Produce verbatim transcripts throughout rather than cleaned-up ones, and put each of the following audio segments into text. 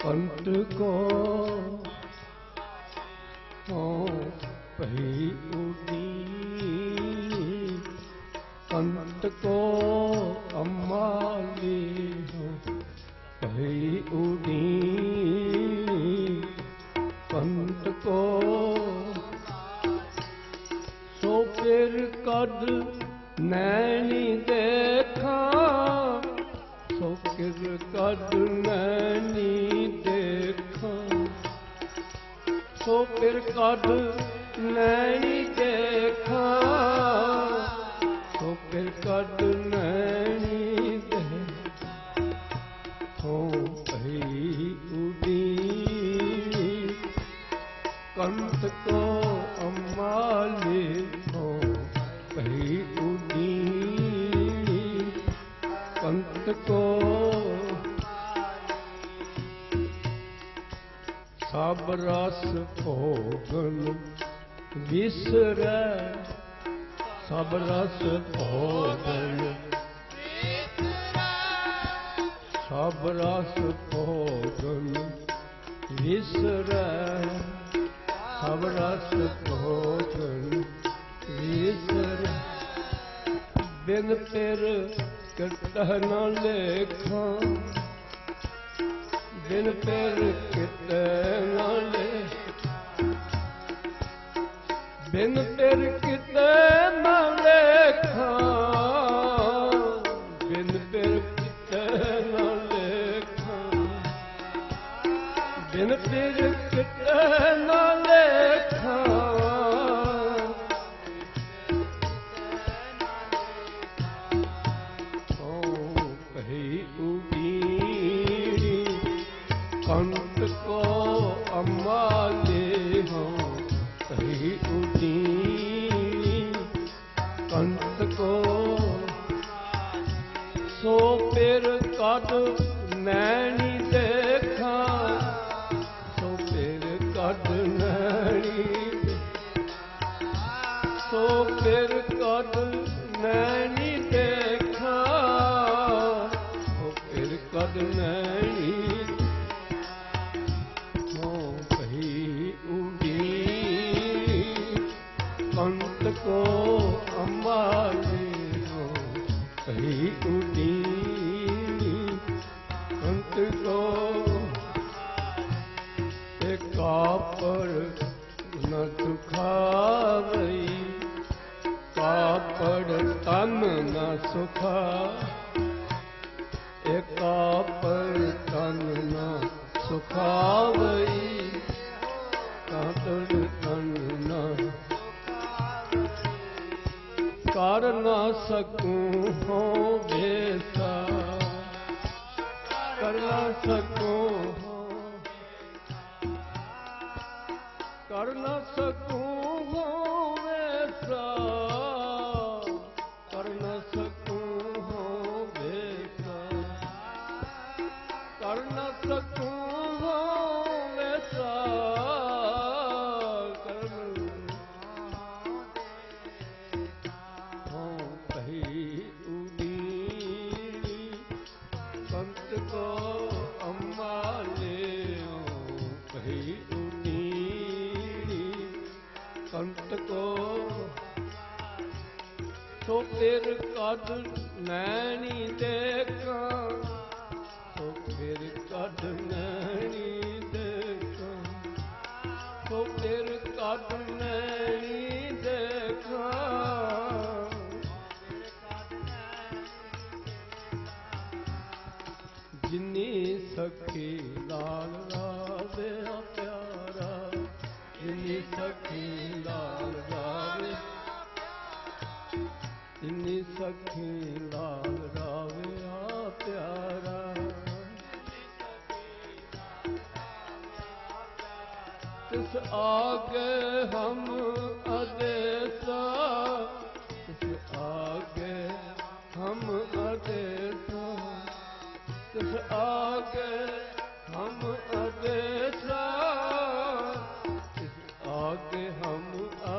कंठ को हो पही उड़ी कंठ को अम्माली हो पही उड़ी कंठ को सो फिर कद नैनी देखा सो फिर कद नैनी देखा सो फिर कद नैनी देखा सो फिर कद नैनी देखा हो पही उड़ी कंठ को अम्माली हो पही उड़ी कंठ को सब रस भोगन विसरै सब रस भोगन सब रस भोगन विसरै सब रस भोगन विसरै बिन फिर कितह न लेखा बिन फिर कितह न ले बिन फिर कितह न लेखा बिन फिर कितह न लेखा बिन फिर कितह न लेखा कंठ को अम्माले हो पही उड़ी कंठ को सो फिर कद नैनी देखा सो फिर कद नैनी सो फिर कद नैनी देखा सो फिर कद नैनी कंठ को अम्बाले हो पही उड़ी कंठ को कापर न सुखावई कापड़ तन न सुखा कापर तन न सुखावई कापड़ तन न कर न सकूं हो बेसा कर न सकूं हो कर न सकूं हो बेसा कर न सकूं हो बेसा कर न सकूं हो बेसा कंठ को सो फिर कद नैनी देखा सो फिर कद नैनी देखा सो फिर कद नैनी देखा जिन्नी सखी लाल रावे प्यारा जिन्नी सखी लाल रावे जिन्नी सखी लाल रावे आ प्यारा तिस आगे हम अदेसा तिस आगे हम अदेसा तिस आगे हम अदेसा तिस आगे हम आ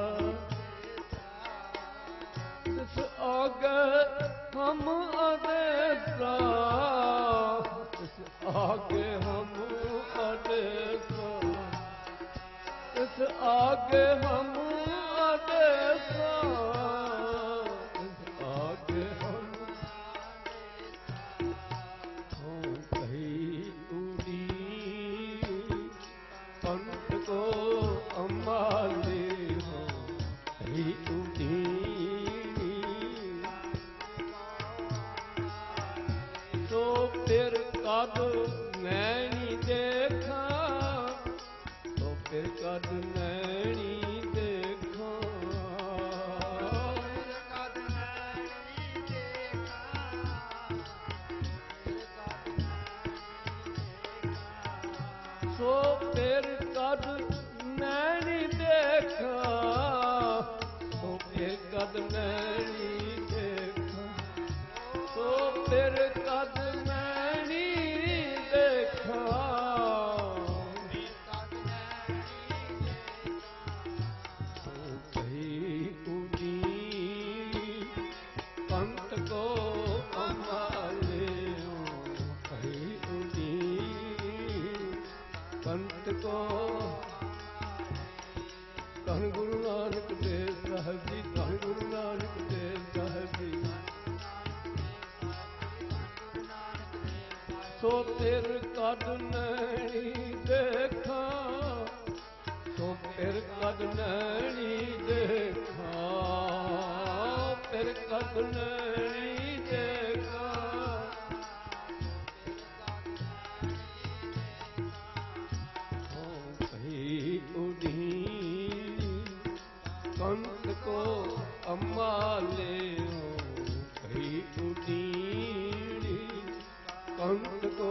तिस आगे हम अदेसा तिस आगे हम ਸੋ ਫਿਰ ਕਦ ਨੈਣੀ ਦੇਖਾਂ, ਸੋ ਫਿਰ ਕਦ ਨੈਣੀ ਦੇਖਾਂ, ਕਦ ਨੈਣੀ ਦੇਖਾਂ, ਕਦ ਨੈਣੀ ਸੋ ਫਿਰ ਕਦ ਨੈਣੀ ਦੇਖਾਂ, ਸੋ ਫਿਰ ਕਦ ਨੈਣੀ ਦੇਖਾਂ, ਸੋ ਫਿਰ ਕਦ ਨੈਣੀ ਦੇਖਾਂ, ਸੋ ਭਈ ਉਡੀ ਕੰਤ ਕੋ ਅਮਾਲਿਓ, ਭਈ ਉਡੀ ਕੰਤ ਕੋ। ਧੰਨ ਗੁਰੂ ਨਾਨਕ ਦੇਵ ਸਾਹਿਬ ਜੀ, ਧੰਨ ਗੁਰੂ ਨਾਨਕ ਦੇਵ ਸਾਹਿਬ ਜੀ। ਸੋ ਫਿਰ ਕਦ ਨੈਣੀ ਦੇਖਾਂ, ਸੋ ਫਿਰ ਕਦ ਨੈਣੀ ਦੇਖਾਂ, ਫਿਰ ਕਦ ਨੈਣੀ ਦੇਖਾਂ, ਹੋ ਭਈ ਉਡੀ ਕੰਤ ਕੋ ਅਮਾਲਿਓ, ਭਈ ਉਡੀੜੀ ਕੰਤ ਕੋ।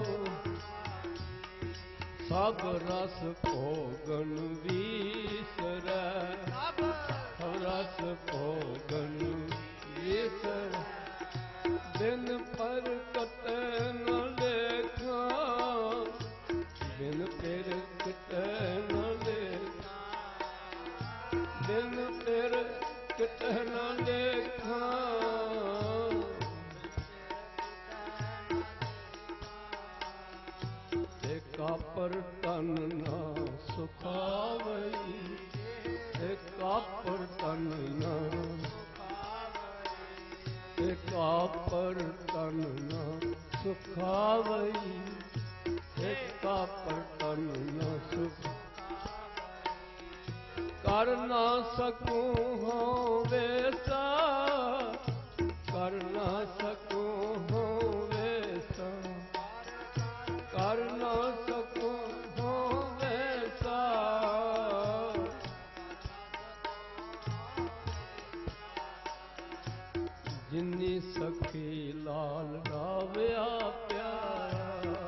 ਸਭ ਰਸ ਭੋਗਨ ਵੀਸਰੈ, ਸਭ ਰਸ ਭੋਗਨ ਵੀਸਰੈ, ਬਿਨ ਪਰਗਟ ਨ ਲੇਖਾਂ, ਬਿਨ ਪਰਗਟ ਨ ਲੇਖਾਂ, ਬਿਨ ਪਰਗਟ ਨ ਲੇਖਾਂ, ਕਾਪਰ ਤਨ ਨਾ ਸੁਖਾਵਈ, ਤੇ ਕਾਪਰ ਤਨ ਨਾ ਸੁਖਾਵਈ, ਤੇ ਕਾਪਰ ਤਨ ਨਾ ਸੁਖਾਵਈ, ਤੇ ਕਾਪਰ ਤਨ ਨਾ ਸੁਖ। ਕਰ ਨਾ ਸਕੂੰ ਹਾਂ ਵੇਸਾ, ਕਰ ਨਾ ਸਕੂੰ ਹਾਂ ਵੇਸਾ, ਕਰ ਨਾ ਸਕੂੰ ਹਾਂ ਵੈਸਾ, ਜਿਨੀ ਸਖੀ ਲਾਲ ਰਾਵਿਆ ਪਿਆਰਾ,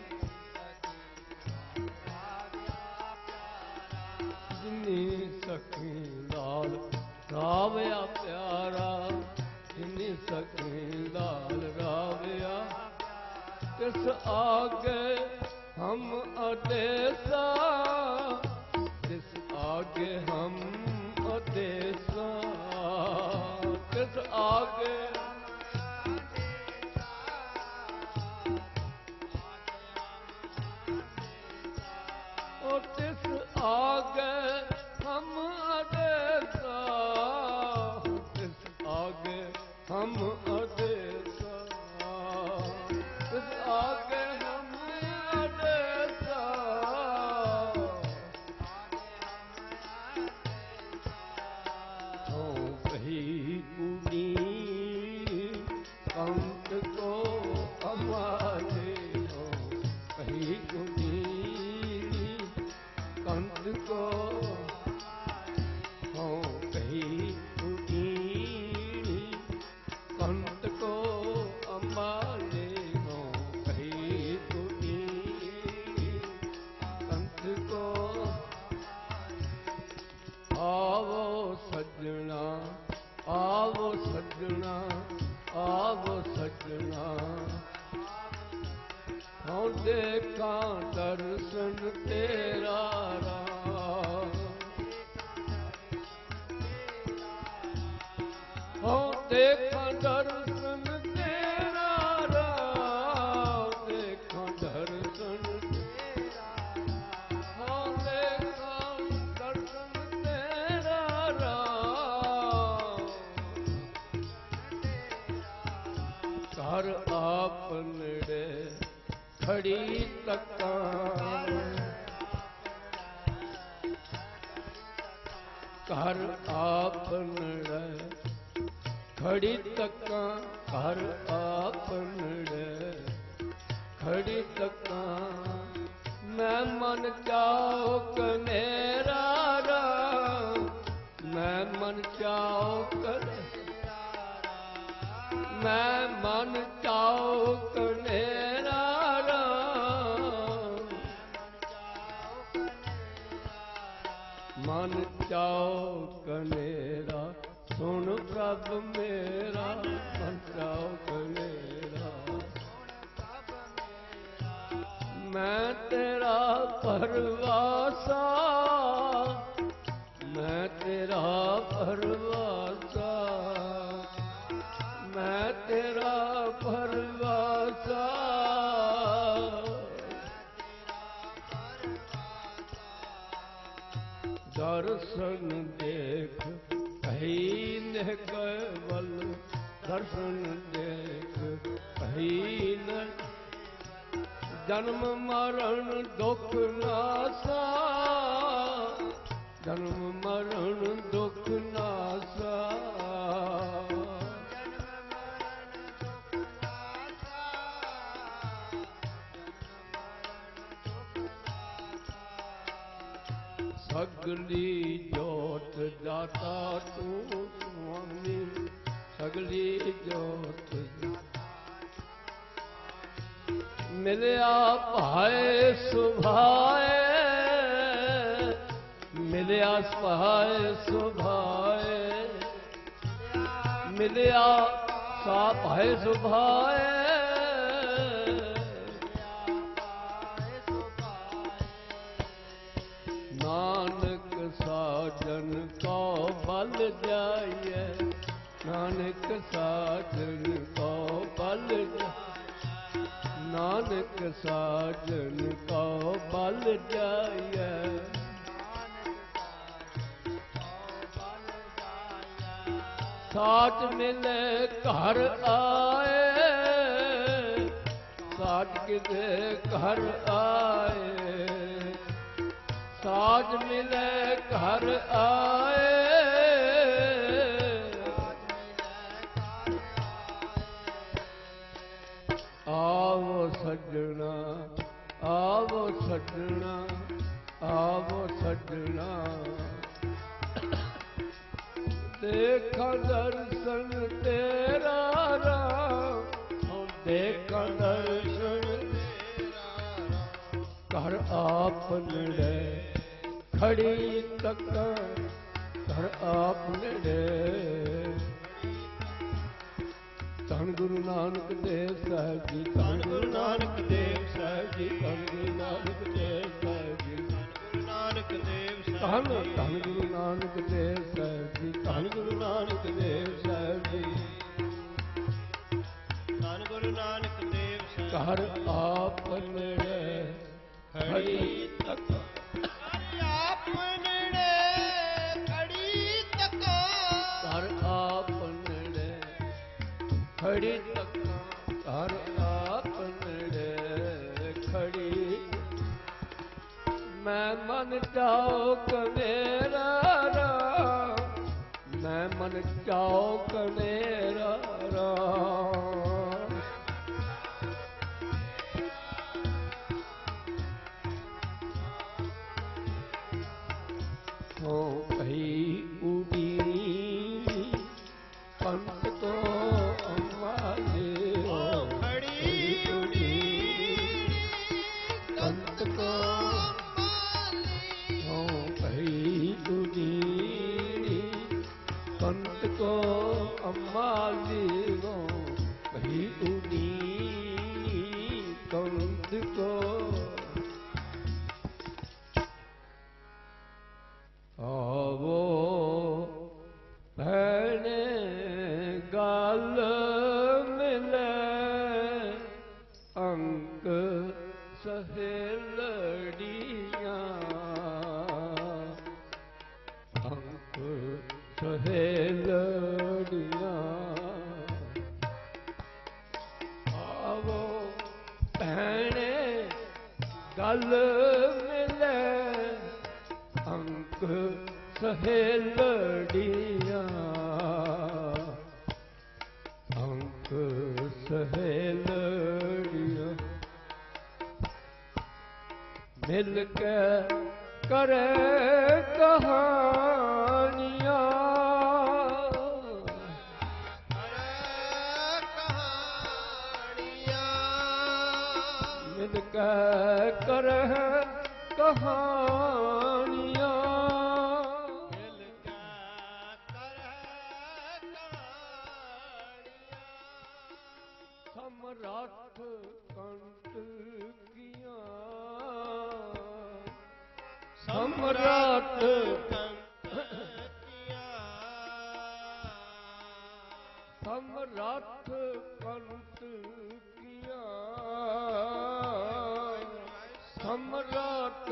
ਜਿਨੀ ਸਖੀ ਲਾਲ ਰਾਵਿਆ ਪਿਆਰਾ, ਜਿਨੀ ਸਖੀ ਲਾਲ ਰਾਵਿਆ, ਤਿਸ ਆਗੇ ਹਮ ਅਦੇਸਾ, ਤਿਸ ਆਗੇ ਹਮ ਅਦੇਸਾ, ਤਿਸ ਆਗੇ ਉਹ ਤਿਸ ਆਗੇ ਹਮ ਅਦੇਸਾ, ਤਿਸ ਆਗੇ ਹਮ ਅਦੇਸਾ, ਤਿਸ ਆਗੇ ਹਮ ਅਦੇਸਾ, ਹੋ ਭਈ ਉਡੀ ਕੰਤ ਕੋ ਅਮਾਲੇ, ਹੋ ਭਈ ਉਡੀ ਕੰਤ ਕੋ, ਹੋ ਭਈ ਉਡੀ ਕੰਤ ਕੋ ਅਮਾਲੇ, ਹੋ ਭਈ ਉਡੀ ਕੰਤ ਕੋ। ਆਵੋ ਸੱਜਣਾ, ਆਵੋ ਸੱਜਣਾ, ਆਵੋ ਸੱਜਣਾ, ਹਉ ਦੇਖਾਂ ਦਰਸ਼ਨ ਤੇਰਾ ਰਾਮ, ਹਉ ਦੇਖਾਂ ਦਰਸ਼ਨ ਤੇਰਾ ਰਾਮ, ਦੇਖਾਂ ਦਰਸ਼ਨ ਤੇਰਾ ਰਾਮ, ਹਉ ਦੇਖਾਂ ਦਰਸ਼ਨ ਤੇਰਾ ਰਾਮ, ਘਰ ਆਪ ਨੇੜੇ ਖੜੀ ਤੱਕਾਂ, ਘਰ ਆਪ ਨੇੜੇ ਖੜੀ ਤੱਕਾਂ, ਘਰ ਆਪ ਨੇੜੇ ਖੜੀ ਤੱਕਾਂ ਮੈਂ ਮਨ ਚਾਉ ਕਨੇਰਾ ਰਾਮ ਮੈਂ ਮਨ ਚਾਉ ਕਨੇਰਾ ਮੈਂ ਮਨ ਚਾਉ ਕਨੇਰਾ ਰਾਮ ਮਨ ਚਾਉ ਕਨੇਰਾ ਸੁਣ ਪ੍ਰਭ ਮੇਰਾ ਮਨ ਚਾਉ ਕਨੇਰਾ ਮੈਂ ਤੇਰਾ ਪਰਵਾਸਾ ਮੈਂ ਤੇਰਾ ਪਰਵਾਸਾ ਮੈਂ ਤੇਰਾ ਪਰਵਾਸਾ ਦਰਸ਼ਨ ਦੇਖ ਕਹੀ ਨਹਿ ਕੇਵਲ ਦਰਸ਼ਨ ਦੇਖ ਕਹੀ ਨ ਜਨਮ ਮਰਨ ਦੁਖ ਨਾਸਾ ਜਨਮ ਮਰਨ ਦੁਖ ਨਾਸਾ ਸਗਲੀ ਜੋਤ ਦਾਤਾ ਤੂੰ ਸੁਆਮੀ ਸਗਲੀ ਜੋਤ ਮਿਲਿਆ ਭਾਏ ਸੁਭਾਏ ਮਿਲਿਆ ਭਾਏ ਸੁਭਾਏ ਮਿਲਿਆ ਸਾ ਭਾਏ ਸੁਭਾਏ ਨਾਨਕ ਸਾਜਨ ਕੋ ਬਲ ਜਾਈਏ ਨਾਨਕ ਸਾਜਨ ਕੋ ਬਲ ਜਾਈਏ ਨਾਨਕ ਸਾਜਨ ਕੋ ਬਲ ਜਾਈਐ ਸਾਚ ਮਿਲੇ ਘਰ ਆਏ ਸਾਚ ਕਿਤੇ ਘਰ ਆਏ ਸਾਚ ਮਿਲੇ ਘਰ ਆਏ ਆਵੋ ਸੱਜਣਾ ਆਵੋ ਸੱਜਣਾ ਆਵੋ ਸੱਜਣਾ ਦੇਖਾਂ ਦਰਸ਼ਨ ਤੇਰਾ ਰਾਮ ਦੇਖਾਂ ਦਰਸ਼ਨ ਤੇਰਾ ਘਰ ਆਪ ਨੇੜੇ ਖੜੀ ਤੱਕਾਂ ਘਰ ਆਪ ਨੇੜੇ ਧੰਨ ਗੁਰੂ ਨਾਨਕ ਦੇਵ ਸਾਹਿਬ ਜੀ ਧੰਨ ਗੁਰੂ ਨਾਨਕ ਦੇਵ ਸਾਹਿਬ ਜੀ ਧੰਨ ਗੁਰੂ ਨਾਨਕ ਦੇਵ ਸਾਹਿਬ ਜੀ ਧੰਨ ਧੰਨ ਗੁਰੂ ਨਾਨਕ ਦੇਵ ਸਾਹਿਬ ਜੀ ਧੰਨ ਗੁਰੂ ਨਾਨਕ ਦੇਵ ਸਾਹਿਬ ਜੀ ਧੰਨ ਗੁਰੂ ਨਾਨਕ ਦੇਵ ਸਾਹਿਬ ਘਰ ਆਪ ਨੇੜੇ ਖੜੀ ਤੱਕ ਆਪ ਨੇੜੇ ਖੜੀ ਤੱਕ ਘਰ ਆਪ ਨੇੜੇ ਖੜੀ ਤੱਕ ਘਰ ਆਪ ਨੇੜੇ ਖੜੀ ਮੈਂ ਮਨ ਚਾਉ ਕਨੇਰਾ ਰਾਮ ਮੈਂ ਮਨ ਚਾਉ ਕਨੇਰਾ ਰਾਮ ਹੋ ਭਈ ਉਡੀ ਪੰਤ ਕੋ ਅੰਮਾਲੇ ਹੋ ਖੜੀ ਉਡੀ ਪੰਤ ਕੋ ਹੋ ਭਈ ਉਡੀ ਪੰਤ ਕੋ ਅੰਮਾਲੇ ਹੋ ਭਈ ਉਡੀ ਪੰਤ ਕੋ ਆਵੋ ਭੈਣੇ ਗੱਲ ਮਿਲੇ ਅੰਕ ਸਹੇਲੜੀਆਂ ਅੰਕ ਸਹੇਲੜੀਆਂ ਆਵੋ ਭੈਣੇ ਗੱਲ ਮਿਲੇ ਅੰਕ ਸਹੇਲੜੀਆਂ ਅੰਕ ਸਹੇਲੜੀਆਂ ਮਿਲ ਕੇ ਕਰੇ ਕਹਾਣੀਆਂ ਮਿਲ ਕੇ ਕਰੇ ਕਹਾਣੀਆਂ ਸਮਰੱਥ ਕੰਟ ਕੀਆਂ ਸਮਰੱਥ ਸਮਰੱਥ ਕੰਟ ਕੀਆਂ ਸਮਰੱਥ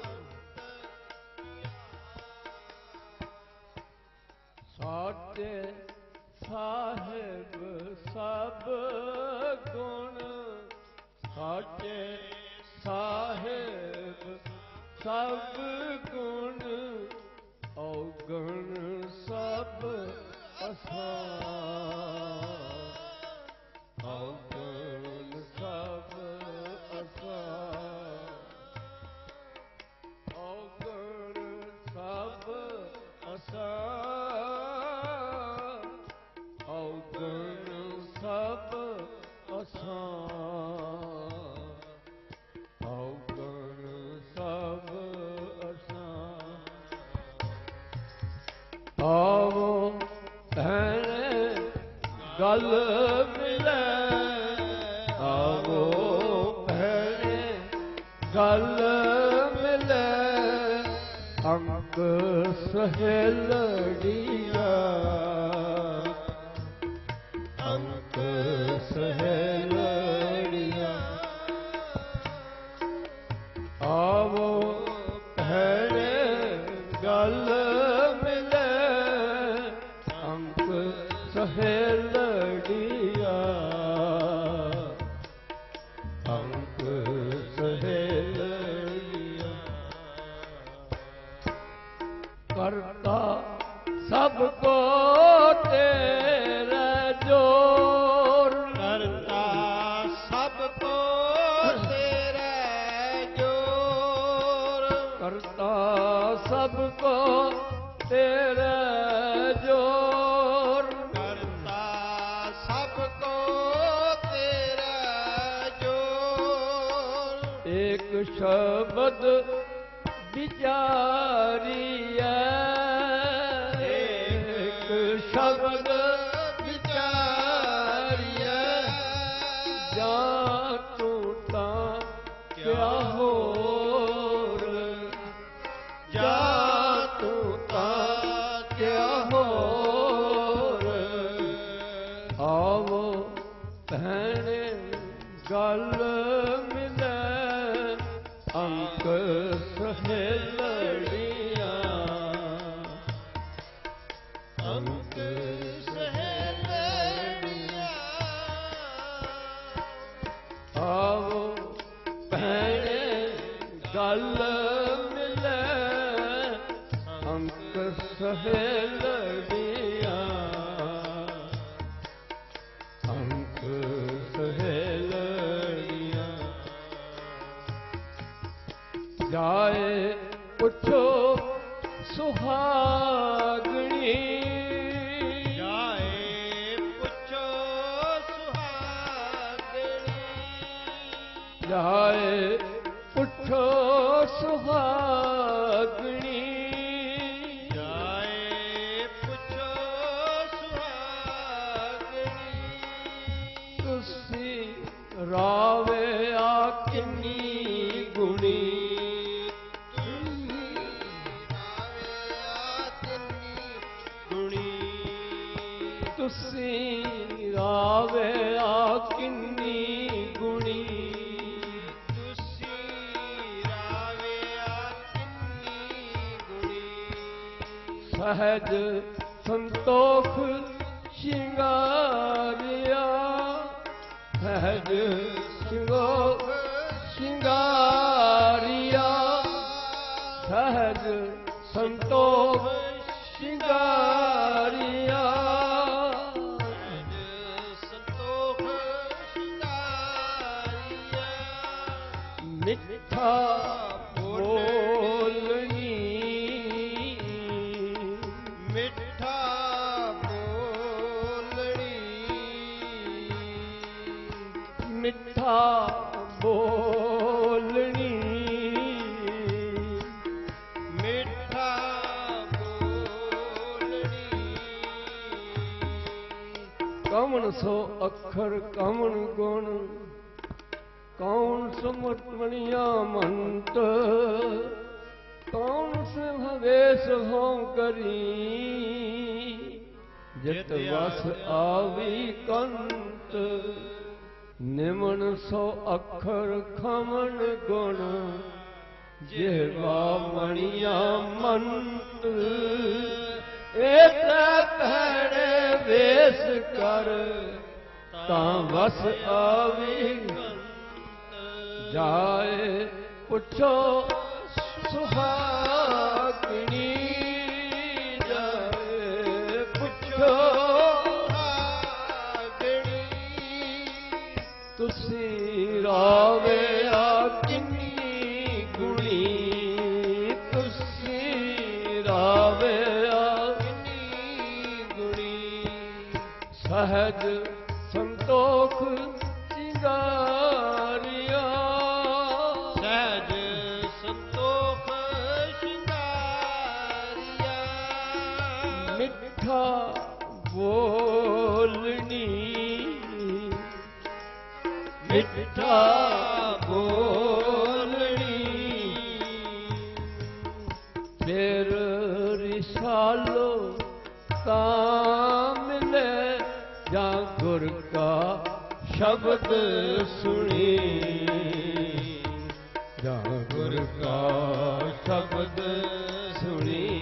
ਸਾਚੇ ਸਾਹਿਬ ਸਭ ਗੁਣ ਸਾਚੇ ਸਾਹਿਬ ਸਭ ਗੁਣ ਔਗਣ ਸਭ ਅਸਾਰ ਔਗਣ ਸਭ ਅਸਾਰ ਔਗਣ ਸਭ ਅਸਾਰ ਔਗਣ ਸਭ ਅਸਾਰ ਔਗਣ ਸਭ ਅਸਾਰ ਆਵੋ ਭੈਣੇ ਗਲ ਮਿਲੇ ਆਵੋ ਭੈਣੇ ਗਲ ਮਿਲੇ ਅੰਕ ਸਹੇਲੜੀਆਂ ਅੰਕ ਸਹੇਲੜੀਆਂ ਆਵੋ ਭੈਣੇ ਗਲ ਮਿਲੇ ਅੰਕ ਸਹੇਲੜੀਆਂ ਅੰਕ ਸਹੇਲੜੀਆਂ ਕਰਤਾ ਸਭ ਕੋ ਤੇਰੇ ਜੋਰ ਕਰਤਾ ਸਭ ਕੋ ਤੇਰੇ ਜੋਰ ਕਰਤਾ ਸਭ ਕੋ ਤੇਰੇ ਜੋਰ ਕਰਤਾ ਸਭ ਕੋ ਤੇਰੇ ਜੋਰ ਏਕ ਸ਼ਬਦ ਵਿਚਾਰੀਐ ਏਕ ਸ਼ਬਦ ਵਿਚਾਰੀਐ ਜਾਂ ਤੂੰ ਤਾਂ ਕਿਆ ਹੋਰ ਜਾਂ ਤੂੰ ਤਾਂ ਕਿਆ ਹੋਰ ਆਵੋ ਭੈਣੇ ਗੱਲ ਮਿਲੇ ਅੰਕ ਸਹੇਲੜੀਆਂ ਅੰਕ ਸਹੇਲੜੀਆਂ ਆਵੋ ਭੈਣੇ ਗੱਲ ਮਿਲੇ ਅੰਕ ਸਹੇਲੜੀਆਂ ਅੰਕ ਸਹੇਲੜੀਆਂ ਜਾਏ ਪੁੱਛੋ ਸੁਹਾਗਣੀ ਜਾਏ ਪੁੱਛੋ ਸੁਹਾਗਣੀ ਜਾਏ ਪੁੱਛੋ ਸੁਹਾਗਣੀ ਜਾਏ ਪੁੱਛੋ ਸੁਹਾਗਣੀ ਤੁਸੀਂ ਰਾਵੇ ਆ ਕਿੰਨੀ ਗੁਣੀ ਤੁਸੀਂ ਰਾਵੇ ਆ ਕਿੰਨੀ ਗੁਣੀ ਤੁਸੀਂ ਰਾਵੇ ਆ ਕਿੰਨੀ ਗੁਣੀ ਸਹਿਜ ਸੰਤੋਖ ਸ਼ਿੰਗਾਰਿਆ ਸਹਿਜ ਸੰਤੋਖ ਸ਼ਿੰਗਾਰਿਆ ਸਹਿਜ ਸੰਤੋਖ ਸ਼ਿੰਗਾਰਿਆ ਸੰਤੋਖ ਸ਼ਿੰਗਾਰਿਆ ਮਿੱਠਾ ਬੋਲਣੀ ਮਿੱਠਾ ਬੋਲਣੀ ਮਿੱਠਾ ਬੋਲਣੀ ਮਿੱਠਾ ਬੋਲਣੀ ਕਵਣ ਸੋ ਅੱਖਰ ਕਵਣ ਗੁਣ ਕੌਣ ਸਮਰਪਣਿਆ ਮੰਤ ਕੌਣ ਸਿੰਹਵੇਸ਼ ਹੋਂ ਕਰੀ ਜਿਤ ਵਸ ਆਵੀ ਕੰਤ ਨਿਮਨ ਸੋ ਅੱਖਰ ਖਮਨ ਗੁਣ ਜਿਹਵਾ ਮਣੀਆ ਮੰਤ ਏਕ ਭੈੜੇ ਵੇਸ ਕਰ ਤਾਂ ਵਸ ਆਵੀ ਜਾਏ ਪੁੱਛੋ ਸੁਹਾਗਣੀ ਜਾਏ ਪੁੱਛੋ ਸੁਹਾਗਣੀ ਤੁਸੀਂ ਰਾਵੇ ਆ ਕਿੰਨੀ ਗੁਣੀ ਤੁਸੀਂ ਰਾਵੇ ਆ ਕਿੰਨੀ ਗੁਣੀ ਸਹਿਜ ਸੰਤੋਖ ਸਿੰਗਾਰਿਆ ਸਹਿਜ ਸੰਤੋਖ ਸ਼ਿੰਗਾਰਿਆ ਮਿੱਠਾ ਬੋਲਣੀ ਮਿੱਠਾ ਬੋਲਣੀ ਫਿਰ ਰਿਸਾਲੋ ਤਾਂ ਮਿਲੇ ਜਾਂ ਗੁਰ ਕਾ ਸ਼ਬਦ ਸੁਣੀ ਜਾਂ ਗੁਰ ਕਾ ਸ਼ਬਦ ਸੁਣੀ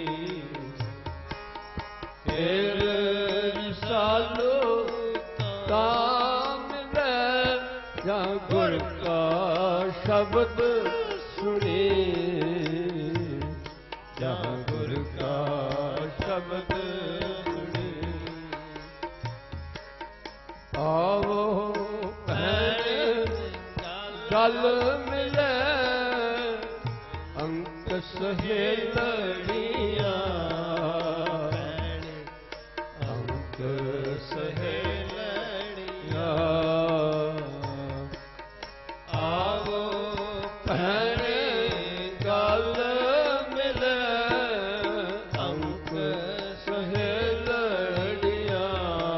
ਫਿਰ ਰਿਸਾਲੋ ਤਾਂ ਮਿਲੇ ਜਾਂ ਗੁਰ ਕਾ ਸ਼ਬਦ ਸੁਣੀ ਜਾਂ ਗੁਰ ਕਾ ਸ਼ਬਦ ਸੁਣੀ ਆਵੋ ਭੈਣ ਗਲ ਮਿਲੇ ਅੰਕ ਸਹੇਲੜੀਆਂ ਅੰਕ ਸਹੇਲੜੀਆਂ ਆਵੋ ਭੈਣ ਗਲ ਮਿਲੇ ਅੰਕ ਸਹੇਲੜੀਆਂ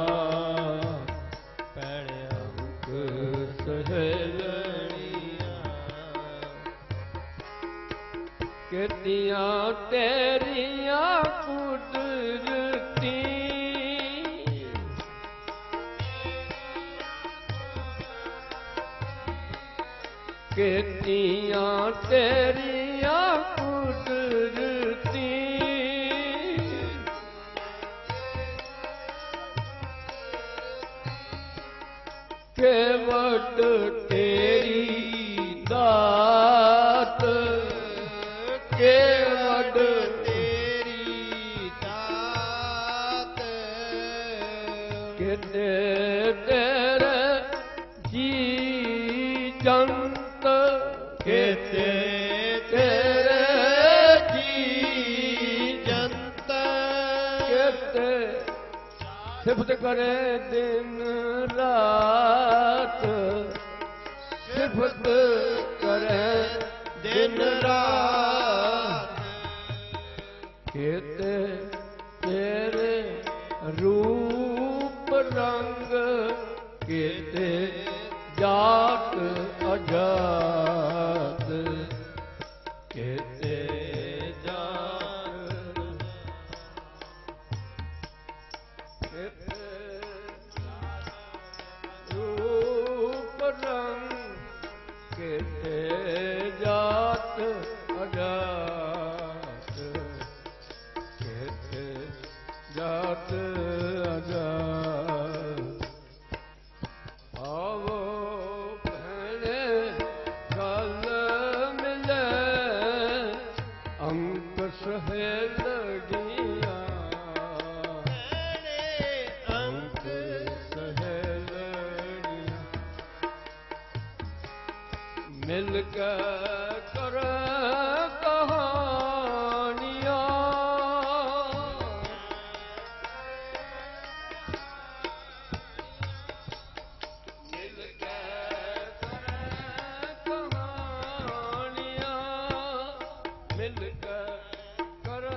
ਅੰਕ ਸਹੇਲੜੀਆਂ ਕਿਤਿਆਂ ਤੇਰੀਆਂ ਕੁਦਰਤੀ ਕਿਤਿਆਂ ਤੇਰੀਆਂ ਕੁਦਰਤੀ ਕੇਵਟ ਤੇਰੀ ਦਾਤ ਕੇਵਟ ਤੇਰੀ ਦਾਤ ਕਿਤੇ ਤੇਰੇ ਜੀ ਜੰਤ ਕਿਤੇ ਤੇਰੇ ਜੀ ਜੰਤ ਕਿਤੇ ਸਿਫਤ ਕਰੇ ਦਿਨ ਰਾਤ ਸਿਫਤ ਕਰੇ ਦਿਨ ਰਾਤ ਕਿਤੇ ਤੇਰੇ ਰੂਪ ਰੰਗ ਕਿਤੇ ਜਾਤ ਅਜਾਤ ਕਿਤੇ ਜਾਤ ਕਿਤੇ ਰੂਪ ਰੰਗ ਕਿਤੇ ਜਾਤ ਅਜਾਤ ਕਿਤੇ ਜਾਤ ਅਜਾਤ ਆਵੋ ਭੈਣੇ ਗਲ ਮਿਲੇ ਅੰਕ ਸਹੇਲੜੀਆਂ ਅੰਕ ਸਹੇਲੜੀਆਂ ਮਿਲ ਕੇ ਕਰ ਕਹਾਣੀਆਂ ਮਿਲ ਕੇ ਕਰ ਕਹਾਣੀਆਂ ਮਿਲ ਕੇ ਕਰ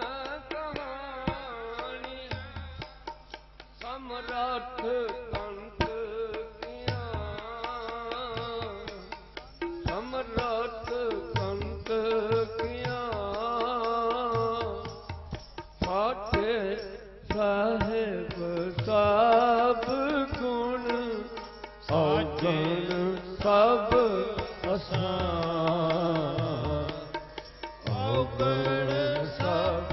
ਕਹਾਣੀ ਸਮਰੱਥ ਕੰਤ ਕੀਆਂ ਸਮਰੱਥ ਕੰਤ ਕੀਆਂ ਸਾਚੇ ਸਾਹਿਬ ਸਭ ਗੁਣ ਔਗਣ ਸਭ ਅਸਾਂ ਔਗਣ ਸਭ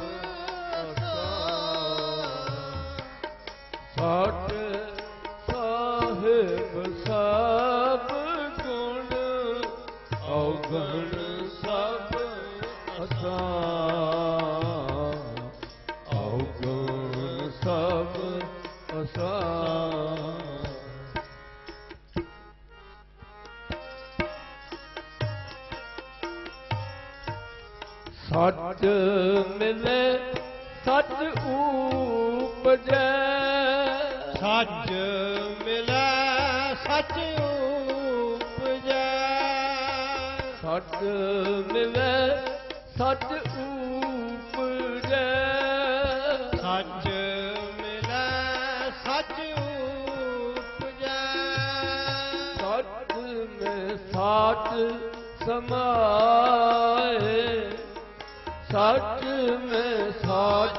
ਸਾਚੇ ਸਾਹਿਬ ਸਭ ਗੁਣ ਔਗਣ ਸਭ ਅਸਾਂ ਔਗਣ ਸਭ ਅਸਾਂ ਸੱਚ ਮਿਲੇ ਸੱਚ ਊਪਜੈ ਸੱਚ ਮਿਲੈ ਸੱਚ ਊਪਜੈ ਸੱਚ ਮਿਲੇ ਸੱਚ ਊਪਜੈ ਸੱਚ ਮਿਲੈ ਸੱਚ ਊਪਜੈ ਸੱਚ ਮੈਂ ਸਾਚ ਸਮਾਏ ਸੱਚ ਮੈਂ ਸਾਚ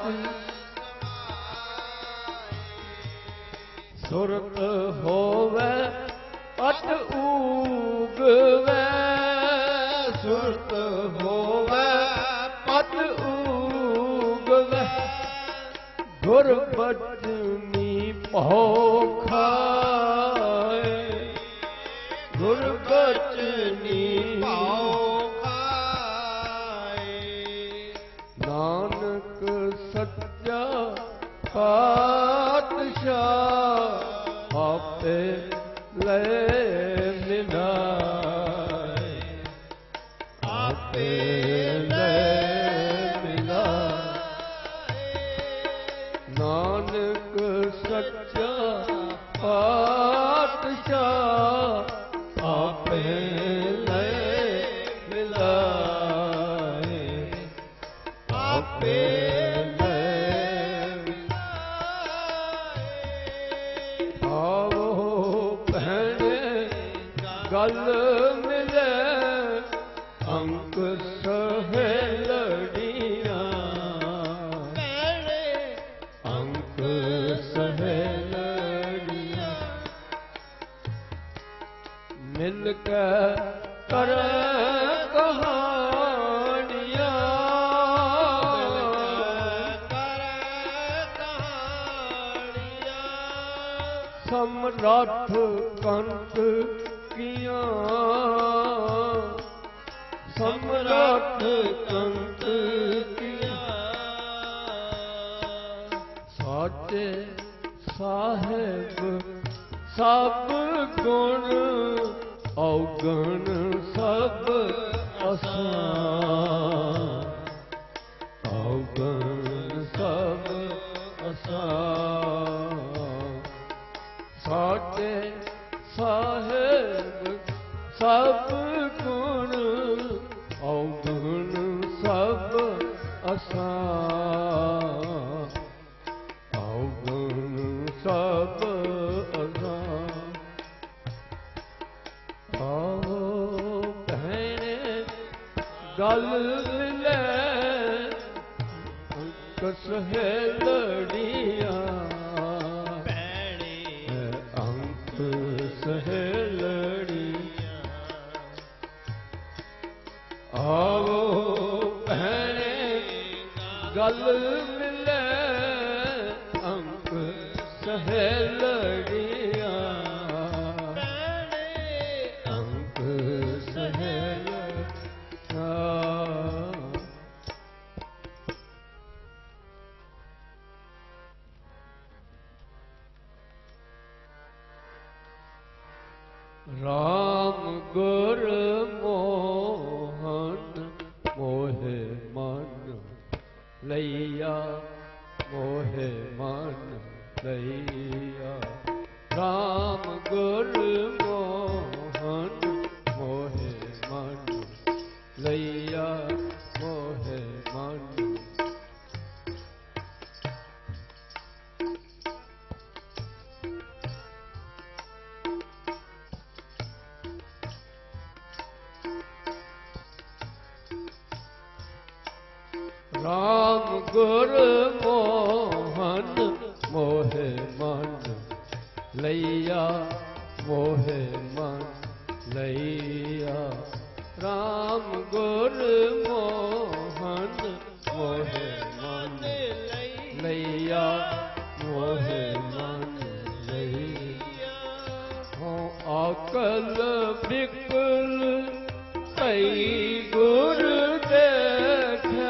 ਸੁਰਤ ਹੋਵੇ ਅਟ ਊਗਵੇ ਸੁਰਤ ਹੋਵੇ ਅਟ ਊਗਵੇ ਗੁਰ ਬਚਨੀ ਭਉ ਖਾਏ ਗੁਰ ਬਚਨੀ ਭਾਉ ਖਾਏ ਨਾਨਕ ਸੱਚਾ ਪਾਤਸ਼ਾਹ ਆਪੇ ਲੈ ਮਿਲਾਏ ਆਪੇ ਲੈ ਮਿਲਾਏ ਨਾਨਕ ਸੱਚਾ ਪਾਤਸ਼ਾਹ ਆਪੇ ਲੈ ਮਿਲਾਏ ਆਪੇ ਗਲ ਮਿਲੇ ਅੰਕ ਸਹੇਲੜੀਆਂ ਭੈਣੇ ਅੰਕ ਸਹੇਲੜੀਆਂ ਮਿਲ ਕੇ ਕਰ ਕਹਾਣੀਆਂ ਕਰ ਕਹਾਣੀਆਂ ਸਮਰੱਥ ਕੰਤ ਕੀਆਂ ਸਮਰੱਥ ਕੰਤ ਕੀਆਂ ਸਾਚੇ ਸਾਹਿਬ ਸਭ ਗੁਣ ਔਗਣ ਸਭ ਅਸਾਂ ਔਗਣ ਸਭ ਅਸਾਂ ਸਾਚੇ ਸਾਹਿਬ ਸਭ ਗੁਣ ਔਗਣ ਸਭ ਅਸਾਂ ਔਗਣ ਸਭ ਅਸਾਂ ਆਓ ਭੈਣੇ ਗਲ ਮਿਲੇ ਅੰਕ ਸਹੇਲੜੀਆਂ ਸਹੇਲੜੀਆਂ ਆਵੋ ਭੈਣੇ ਗਲ ਮਿਲੇ ਅੰਕ ਸਹੇਲੜੀਆਂ ਅੰਕ ਸਹੇਲੜੀਆਂ ਰਾਮ ਗੁਰ ਮੋਹਨ ਲਈਆ ਮੋਹਿ ਮਨ ਲਈਆ ਰਾਮ ਗੁਰ ਮੋਹਨ ਮੋਹਿ ਮਨ ਲਈਆ ਮੋਹਿ ਮਨ ਰਾਮ ਗੁਰ ਮੋਹਨ ਮੋਹਿ ਮਨ ਲਈਆ ਮੋਹਿ ਮਨ ਲਈਆ ਰਾਮ ਗੁਰ ਮੋਹਨ ਮੋਹਿ ਮਨ ਲਈਆ ਮੋਹਿ ਮਨ ਲਈਆ ਹੋ ਅਕਲ ਬਿਕਲ ਭਈ ਗੁਰ ਦੇਖੈ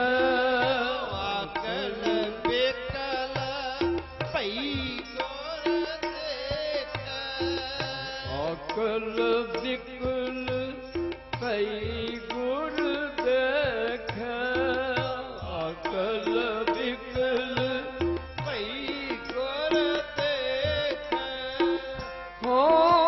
ਅਕਲ ਬਿਕਲ ਭਈ ਗੁਰ ਦੇਖੈ ਅਕਲ ਬਿਕਲ ਭਈ ਗੁਰ ਦੇਖੈ ਹੋ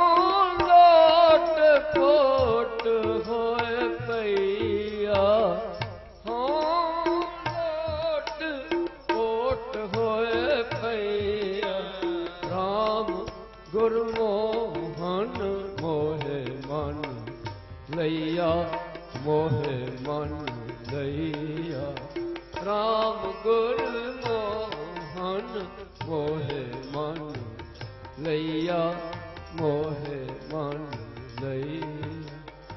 ਲੋਟ ਪੋਟ ਹੋਏ ਪਈਆ ਹੋ ਲੋਟ ਪੋਟ ਹੋਏ ਪਈਆ ਰਾਮ ਗੁਰਮੋਹਨ ਮੋਹਿ ਮਨ ਲਈਆ ਮੋਹਿ ਮਨ ਲਈਆ ਰਾਮ ਗੁਰਮੋਹਨ ਮੋਹਿ ਮਨ ਲਈਆ ਮੋਹਿ ਮਨ ਲਈਆ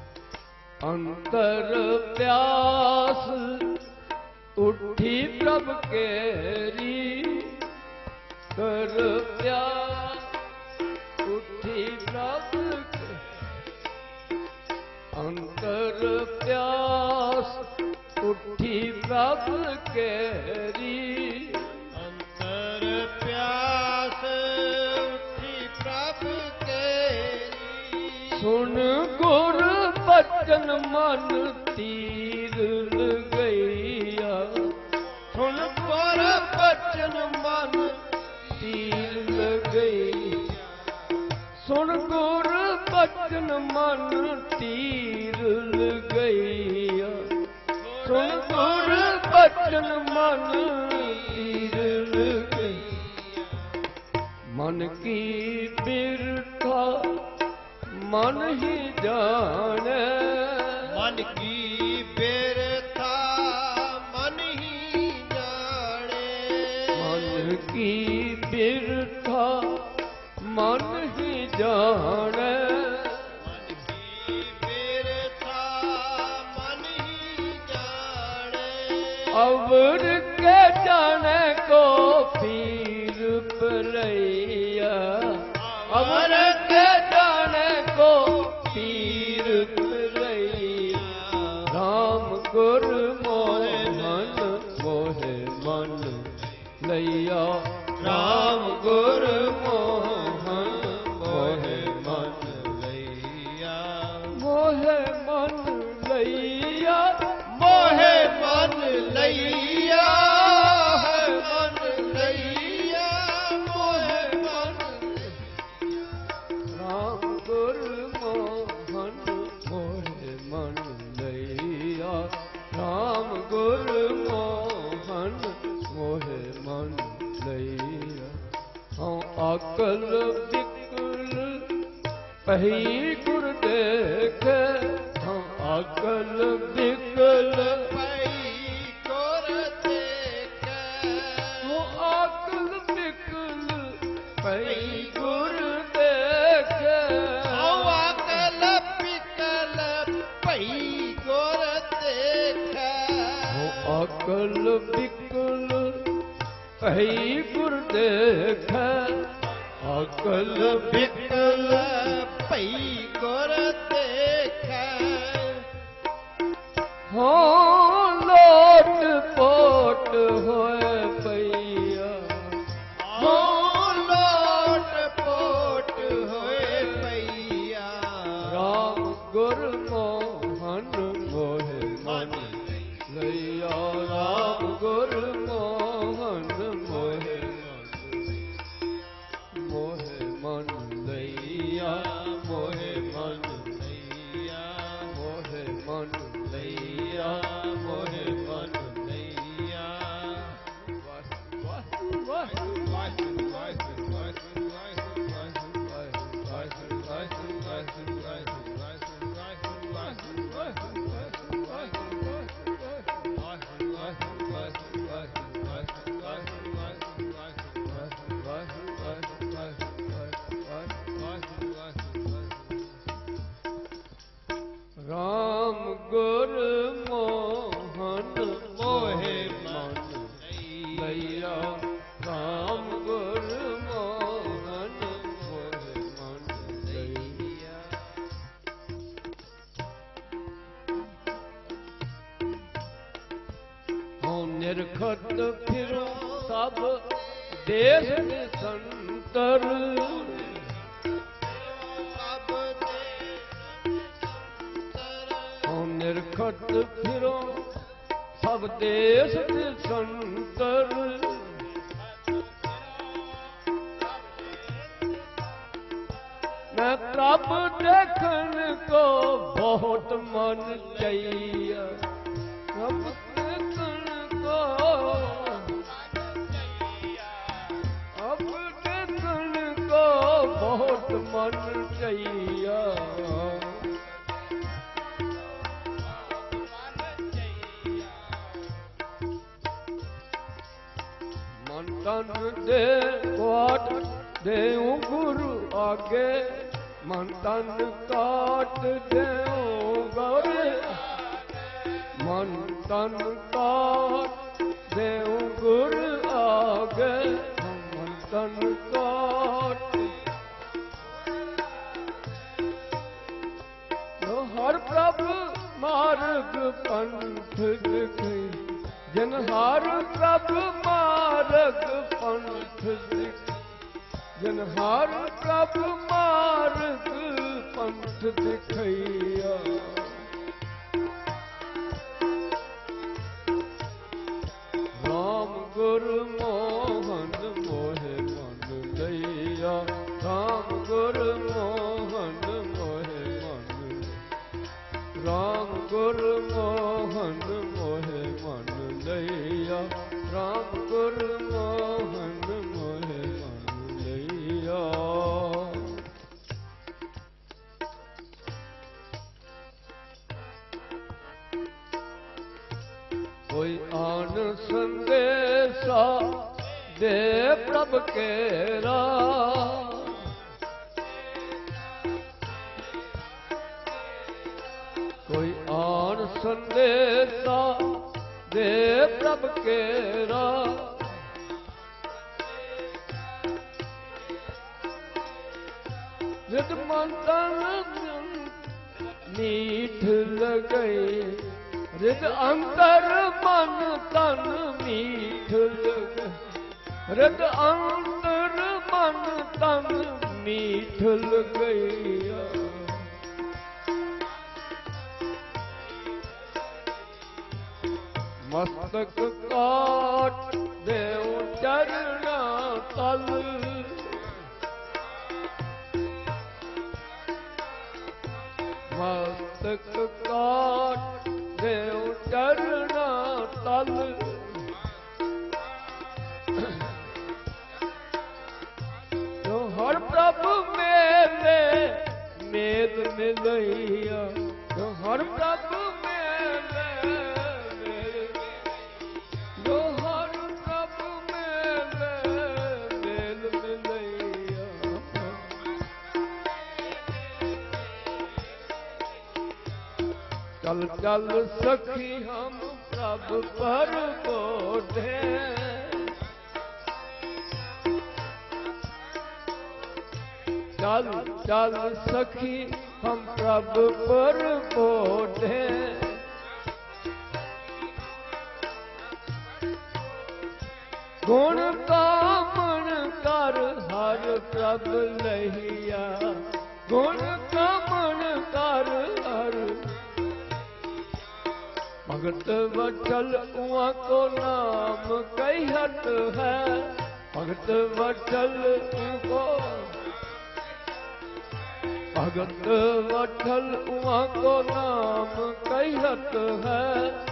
ਅੰਤਰ ਪਿਆਸ ਉੱਠੀ ਪ੍ਰਭ ਕੇਰੀ ਕਰ ਪਿਆਸ ਉੱਠੀ ਪ੍ਰਭ ਅੰਤਰ ਪਿਆਸ ਉੱਠੀ ਪ੍ਰਭ ਕੇਰੀ ਅੰਤਰ ਪਿਆਸ ਉੱਠੀ ਪ੍ਰਭ ਕੇਰੀ ਸੁਣ ਗੁਰ ਬਚਨ ਮਨ ਤੀਰ ਲਗਈਆ ਸੁਣ ਗੁਰ ਬਚਨ ਮਨ ਤੀਰ ਲਗਈ ਸੁਣ ਗੁਰ ਬਚਨ ਮਨ ਤੀਰ ਲਗਈਆ ਸੁਣ ਗੁਰ ਬਚਨ ਮਨ ਤੀਰ ਲਗਈਆ ਮਨ ਕੀ ਬਿਰਥਾ ਮਨ ਹੀ ਜਾਣੈ ਮਨ ਕੀ ਬਿਰਥਾ ਮਨ ਹੀ ਜਾਣੇ ਮਨ ਕੀ ਬਿਰਥਾ ਮਨ ਹੀ ਜਾਣੈ ਮਨ ਕੀ ਬਿਰਥਾ ਮਨ ਹੀ ਜਾਣੇ ਅਵਰ ਕੇ ਜਾਣੈ ਕੋ ਪੀਰ ਪਰਈਆ ਅਵਰ ਕੇ ਜਾਣੈ ਕੋ ਪੀਰ ਪਰਈਆ ਰਾਮ ਗੁਰ ਮੋਹਨ ਮੋਹਿ ਮਨ ਲਈਆ ਰਾਮ ਗੁਰ ਮੋਹਨ ਮੋਹਿ ਮਨ ਲਈਆ ਮੋਹਿ ਮਨ ਲਈਆ ਮੋਹਿ ਮਨ ਲਈਆ ਮਨ ਲਈਆ ਮੋਹਿ ਮਨ ਰਾਮ ਗੁਰ ਮੋਹਨ ਮੋਹਿ ਮਨ ਲਈਆ ਰਾਮ ਗੁਰ ਮੋਹਨ ਮੋਹਿ ਮਨ ਲਈਆ ਹਉ ਅਕਲ ਬਿਕਲ ਪਹੀ ਗੁਰ ਦੇਖੈ ਹਉ ਅਕਲ ਬਿਕਲ ਪਈ ਗੁਰ ਦੇਖੈ ਹਉ ਅਕਲ ਬਿਕਲ ਪਹੀ ਗੁਰ ਦੇਖੈ ਹਉ ਅਕਲ ਬਿਕਲ ਪਈ ਗੁਰ ਦੇਖੈ ਹਉ ਅਕਲ ਬਿਕਲ ਪਹੀ ਗੁਰ ਦੇਖੈ ਅਕਲ ਬਿਕਲ ਪਈ ਗੁਰ ਦੇਖੈ ਹੋ ਲੋਟ ਪੋਟ ਹੋਏ ਪਈਆ ਹੋ ਲੋਟ ਪੋਟ ਹੋਏ ਪਈਆ ਰਾਮ ਗੁਰ ਮੋਹਨ ਮੋਹਿ ਮਨ ਲਈਆ ਰਾਮ ਗੁਰ राम गुर मोहन मोहे मन लैया राम गुर मोहन मोहे मन लैया। हूँ निरखत फिरूं सब देश संतर निरखत फिरो सब देश संतर मैं प्रभ देखन को बहुत मन चाहिए प्रभ देखन को अब देखन को बहुत मन चाहिए। तन दे काट देऊं गुरु आगे मन तन काट देऊं गौरे मन तन काट देऊं गुरु आगे मन तन काट तो हर प्रभु मार्ग पंथ दिखे जिन हर प्रभु मार्ग पंथ दिख जिन हर प्रभु मार्ग पंथ दिखैया। राम गुरु मोहन मोहे मन लैया राम गुरु मोहन मोहे मन राम गुरु मोहन मोहे मन लैया राम गुरु मोहन मोहे मन लैया। कोई आन संदेशा दे प्रभ केरा कोई आन संदेशा दे प्रभ केरा रिद मन तन मीठ लगई रिद अंतर मन तन मीठ लगई रिद अंतर मन तन मीठ लगई। मस्तक काट देव चरणा तल मस्तक काट देव चरणा तल तो हर प्रभु मेले मेद मिलैया तो हर प्रभु मेले जो हर प्रभु मेले मेल मिलैया। चल चल सखी हम प्रभु पर बोधे चल चल सखी हम प्रभु पर बोधे गुण कामन कर हर प्रभु लहिया गुण कामन कर हर भगत वत्सल उहाँ को नाम कहत है भगत वत्सल को भगत वत्सल उहाँ को नाम कहत है।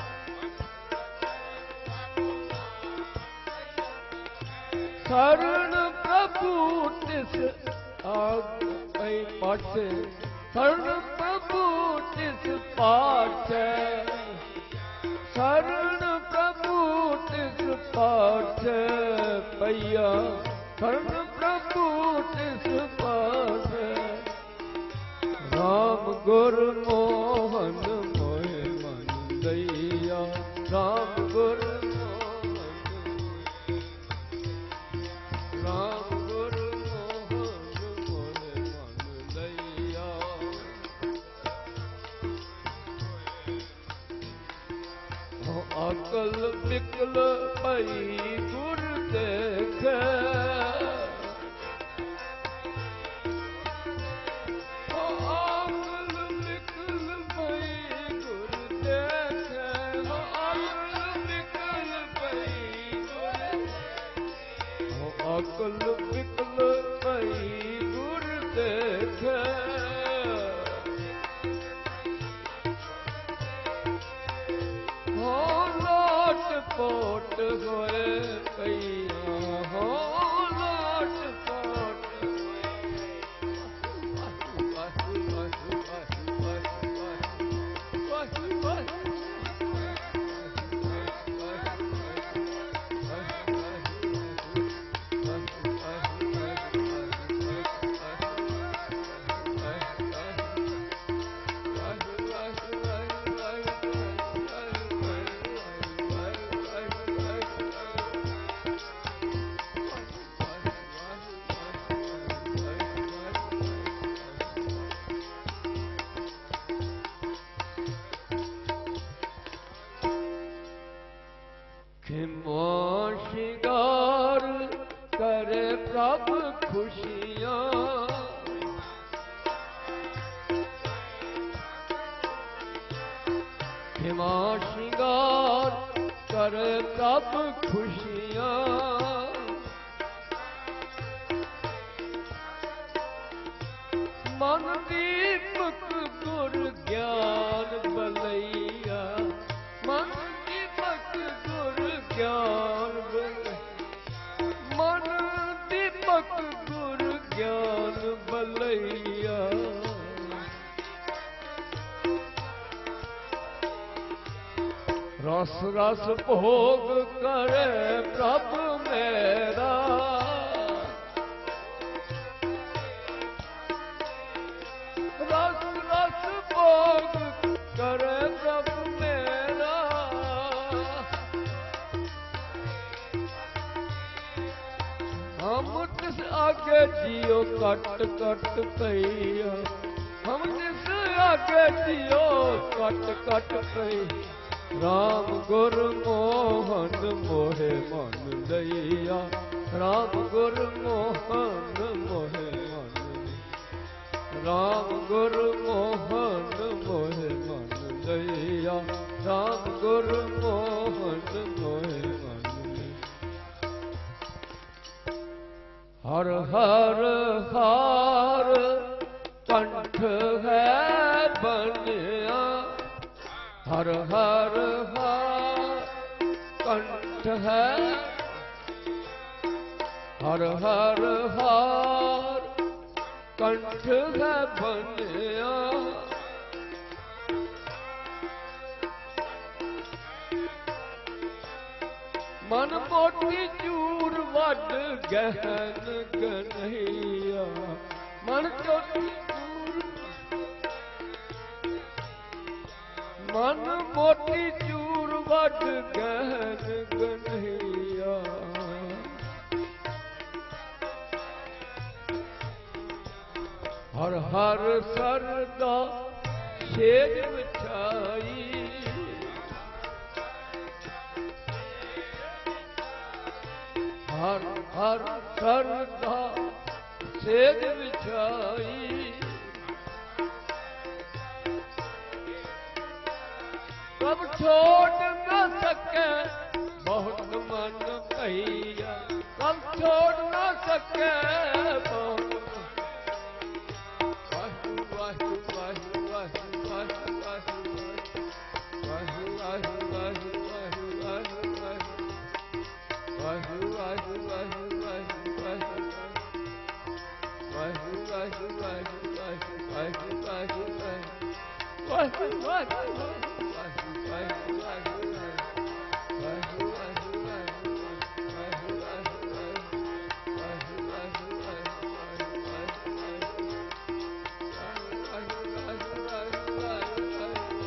शरण प्रभु तिस आग पाछे शरण प्रभु तिस पाछे शरण प्रभु तिस पाछे पैया शरण प्रभु तिस पाछे राम गुरु मोहन ਮੋਹਨ ਮੋਹਿ ਮਨ ਦਈਆ ਰਾਮ ਗੁਰ ਮੋਹਨ ਰਾਮ ਗੁਰ ਮੋਹਨ ਮੋਹਿ ਮਨ ਦਈਆ ਅਕਲ ਬਿਕਲ ਭਈ ਗੁਰ ਦੇਖੈ ਅਕਲ ਬਿਕਲ ਭਈ ਗੁਰ ਦੇਖੈ ਹੋ ਲੋਟ ਪੋਟ ਹੋਏ ਪਈਆ ਹੋ ਲੋਟ ਪੋਟ ਖਿਮਾ ਸ਼ਿੰਗਾਰ ਕਰੇ ਪ੍ਰਭ ਖੁਸ਼ੀਆਂ ਖਿਮਾ ਸ਼ਿੰਗਾਰ ਕਰੇ ਪ੍ਰਭ ਖੁਸ਼ੀਆਂ ਮਨ ਦੀਪਕ ਗੁਰ ਗਿਆਨ ਬਲਈਆ ਮਨ ਦੀਪਕ ਗੁਰ ਗਿਆਨ ਬਲ ਮਨ ਦੀਪਕ ਗੁਰ ਗਿਆਨ ਬਲਈਆ ਰਸ ਰਸ ਭੋਗ ਕਰੇ ਪ੍ਰਭ ਮੇਰਾ ਰਸ ਰਸ ਭੋਗ ਕਰੇ ਪ੍ਰਭ ਮੇਰਾ ਹਮ ਤਿਸ ਆਗੇ ਜਿਉ ਕਟ ਕਟ ਕਈਆ ਹਮ ਤਿਸ ਆਗੇ ਜਿਉ ਕਟ ਕਟ ਕਈ ਰਾਮ ਗੁਰ ਮੋਹਨ ਮੋਹਿ ਮਨ ਦਈਆ ਰਾਮ ਗੁਰ ਮੋਹਨ ਮੋਹਿ ਮਨ ਰਾਮ ਗੁਰ ਮੋਹਨ ਮੋਹਿ ਮਨ ਦਈਆ ਰਾਮ ਗੁਰ ਮੋਹਨ ਮੋਹਿ ਮਨ ਹਰ ਹਰ ਹਾਰ ਕੰਠ ਹੈ ਬਣਿਆ ਹਰ ਹਰ ਹਾਰ ਕੰਠ ਹੈ ਹਰ ਹਰ ਹਾਰ ਕੰਠ ਹੈ ਬਣਿਆ ਮਨ ਮੋਟੀ ਚੂਰ ਵੱਡ ਗਹਿਨ ਕਨਈਆ ਮਨ ਚੋਟੀ ਮਨ ਮੋਟੀ ਚੂਰ ਵੱਡ ਗਹਿਨ ਕਨਈਆ ਹਰ ਹਰ ਸਰਦਾ ਸੇਜ ਵਿਛਾਈ ਹਰ ਹਰ ਸਰਦਾ ਸੇਜ ਵਿਛਾਈ ਪ੍ਰਭ ਛੋੜ ਨਾ ਸਕੇ ਬਹੁਤ ਮਨ ਭਈਆ ਪ੍ਰਭ ਛੋੜ ਨਾ ਸਕੇ ਬਹੁਤ ਵਾਹਿਗੁਰੂ ਵਾਹਿਗੁਰੂ ਵਾਹਿਗੁਰੂ ਵਾਹਿਗੁਰੂ ਵਾਹਿਗੁਰੂ ਵਾਹਿਗੁਰੂ ਵਾਹਿਗੁਰੂ ਵਾਹਿਗੁਰੂ ਵਾਹਿਗੁਰੂ ਵਾਹਿਗੁਰੂ ਵਾਹਿਗੁਰੂ ਵਾਹਿਗੁਰੂ ਵਾਹਿਗੁਰੂ ਵਾਹਿਗੁਰੂ ਵਾਹਿਗੁਰੂ ਵਾਹਿਗੁਰੂ ਵਾਹਿਗੁਰੂ ਵਾਹਿਗੁਰੂ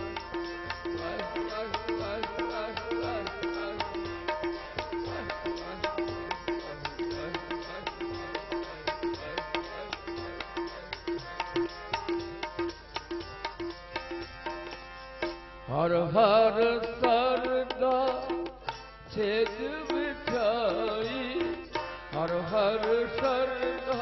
हर हर सरदा छेद बिछाई, हर हर सरदा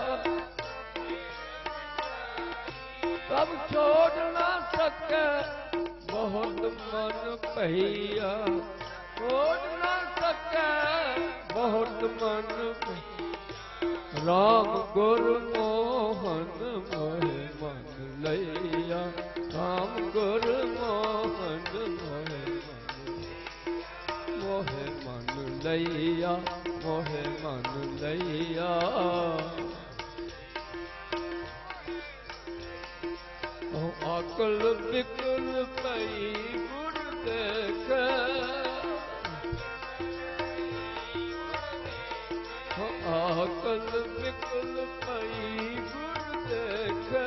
सब छोड़ ना सके बहुत मन पहिया, छोड़ ना सके बहुत मन पहिया। राम गुरु मोहन मोहे मन लैया, राम गुरु मोहन मोहे मोहे मन लैया, मोहे मन लैया। अकल बिकल पई गुर देखे, अकल बिकल पई गुर देखे।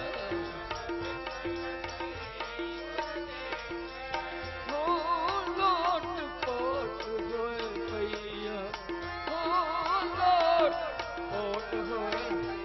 हो लोट पोट होए पैया, हो लोट पोट होए।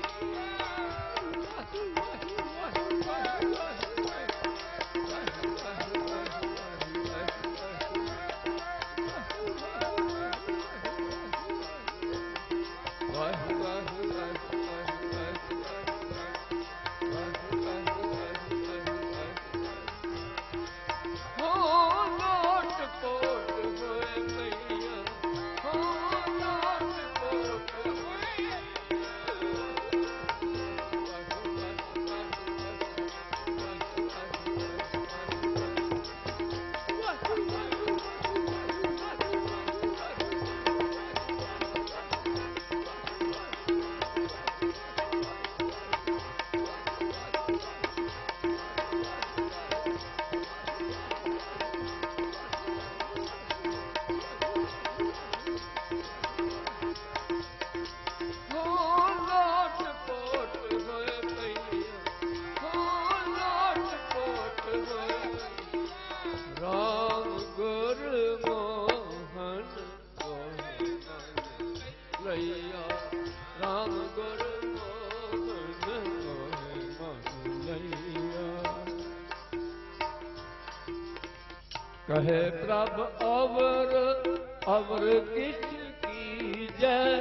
कहे प्रभ अवर अवर किस की जय,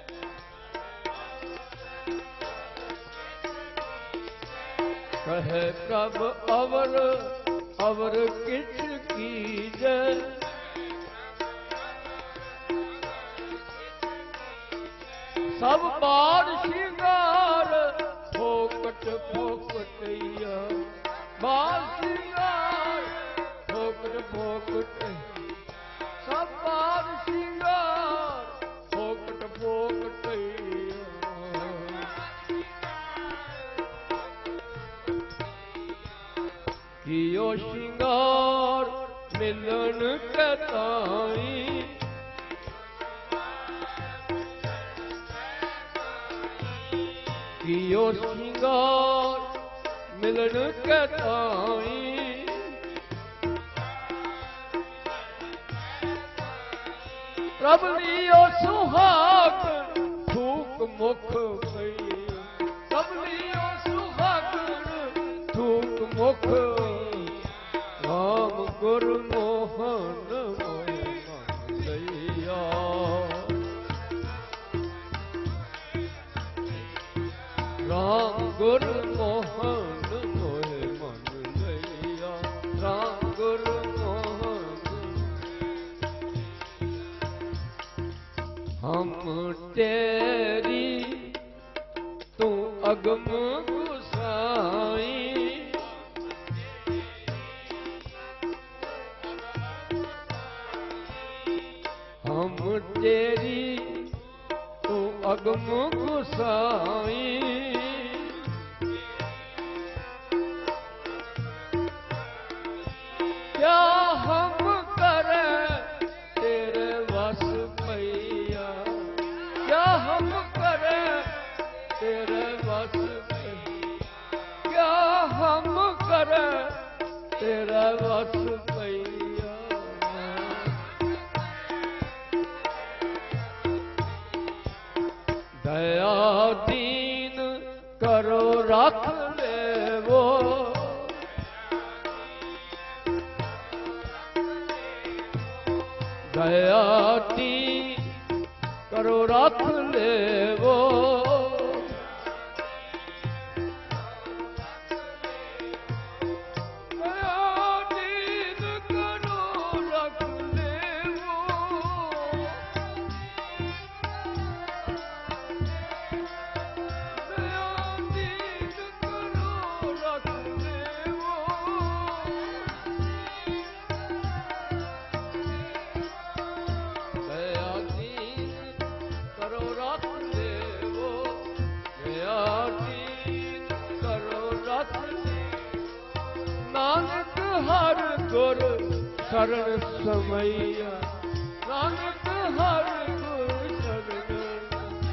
कहे प्रभ अवर अवर किस की जय। सब बार श्रृंगार फोकट फोकटैया, बार श्रृंगार फोकट फोकट, सब बार श्रृंगार फोकट फोकटैया। कियो श्रृंगार मिलन के ताई, कियो श्रृंगार मिलन के ताई। प्रभ लियो सुहाग थूक मुख भैया, प्रभ लियो सुहाग थूक मुख। राम गुरु मोहन मोहे मन लैया, राम गुरु मोहन मोहे मन लैया, राम गुरु हम तेरी तू अगम गुसाई, हम तेरी तू अगम गुसाई। क्या हम करें तेरे वस पैया, क्या हम करें तेरे वस पैया, क्या हम करें तेरा वस पैया। दया दीन करो रख ले वो, दयाती करो रख लेवो नानक हर गुर शरण समैया नानक हर गुर शरण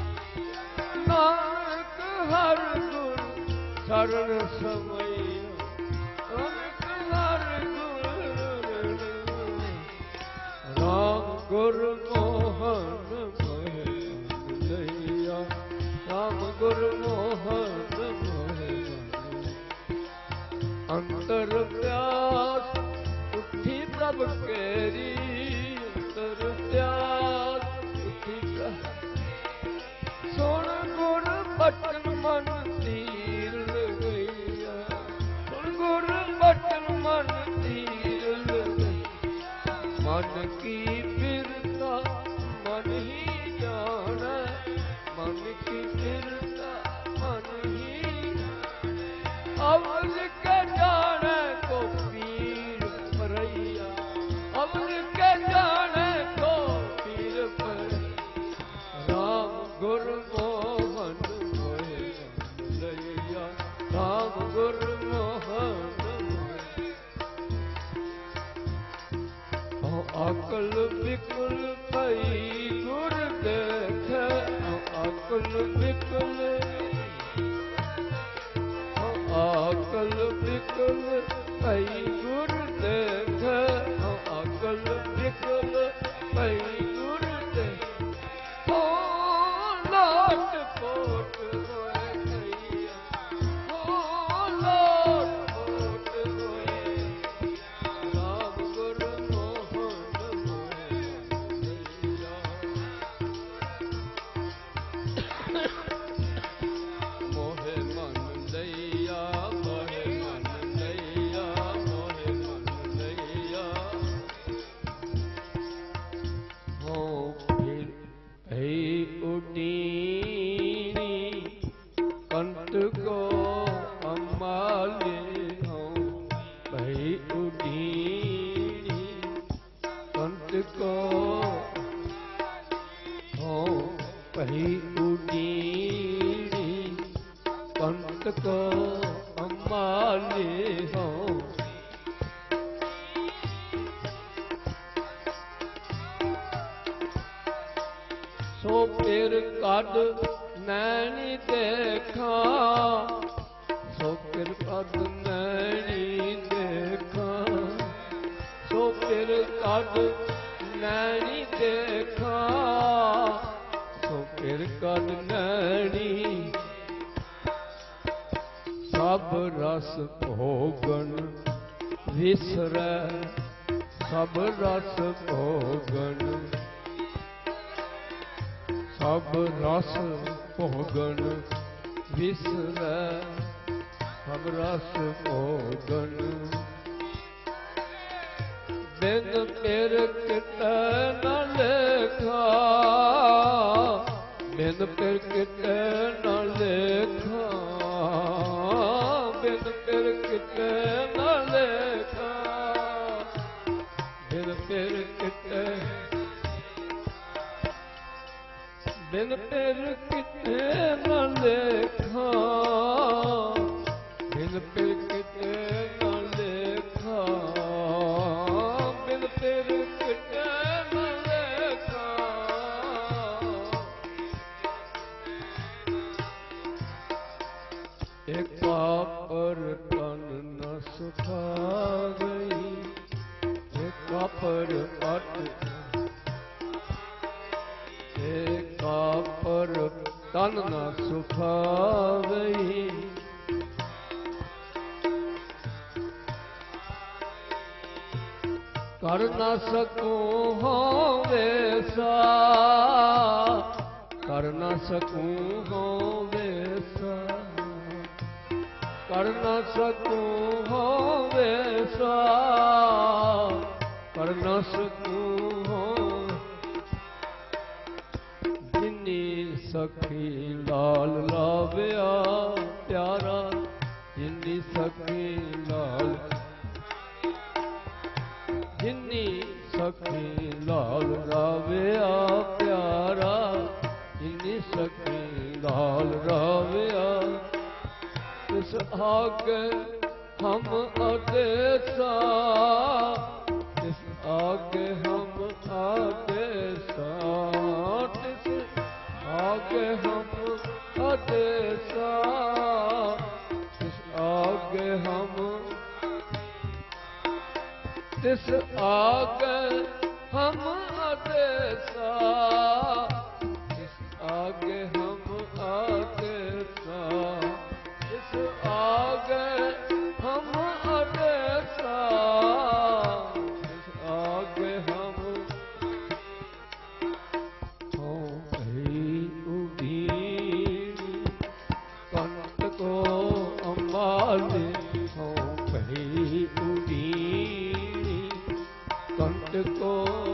नानक हर गुर शरण समैया नानक हर गुर राम गुर मोहन मोहन राम गुर मोहन अंतर प्यास उठी प्रभ केरी अंतर प्यास उठी सुन गुर बचन मन तीर गईया सुन गुर बचन मन तीर गई मन की बिरता मन ही जाने मन की बिरता मन ही अवल के जाने को पीर परैया अवल के जाने को पीर पर राम गुर मोहन मोहन लैया राम गुर मोहन अकल बिकुल पई गुर देख अकल बिकुल अकल बिकुल पई गुर देख अकल बिकुल पई गुर देख हो लाट पोट होए भैया हो लाट पोट होए राम गुर मोहन मोहे मन दैया कंट को अम्माले हो भई उडीनी कंट को हो भई उडीनी कंट को अम्माले हो सो फिर कद नैनी देखा सो फिर कद नैनी देखा सो फिर कद नैनी देखा सो फिर कद नैनी सब रस भोगन विसरै सब रस भोगन सब रस भोगन विसरै सब रस भोगन बिन पिर कितै न लेखा बिन पिर कितै न लेखा बिन पिर कितै न लेखा बिन पिर कितै बिन पिर कितै न लेखा बिन पिर कितै न लेखा बिन पिर कितै न लेखा एक पर तन न सुखा गई एक पर पट पर तन न सुखावई ਕਰ ਨਾ ਸਕੂੰ ਹੋਵੇ ਸਾ, ਕਰ ਨਾ ਸਕੂੰ ਹੋਵੇ ਸਾ, ਕਰ ਨਾ ਸਕੂੰ ਹੋਵੇ ਸਾ, ਕਰ ਨਾ ਸਕੂੰ ਹੋ। ਜਿਨੀ ਸਖੀ ਲਾਲ ਲਾਵਿਆ ਪਿਆਰਾ, ਜਿਨੀ ਸਖੀ ਲਾਲ, ਜਿਨੀ ਸਖੀ ਲਾਲ ਰਾਵਿਆ ਪਿਆਰਾ, ਜਿਨੀ ਸਖੀ ਲਾਲ ਰਾਵਿਆ, ਤਿਸ ਆਗੇ ਹਮ ਆਦੇਸਾ, ਤਿਸ ਆਗੇ ਹਮ ਆਦੇਸਾ, ਤਿਸ ਆਗੇ ਹਮ ਆਦੇਸਾ, ਤਿਸ ਆਗੇ ਹਮ, ਤਿਸ ਆਗੇ ਹਮ ਆਦੇਸਾ, ਤਿਸ ਆਗੇ ਹਮ ਆਦੇਸਾ, ਤਿਸ ਆਗੇ ਹਮ ਆਦੇਸਾ, ਤਿਸ ਆਗੇ ਹਮ ਹੋ ਭਈ ਉਡੀਣੀ, ਕੰਟ ਕੋ ਅੰਬਾਲੇ ਹੋ ਭਈ ਉਡੀਣੀ, ਕੰਟ ਕੋ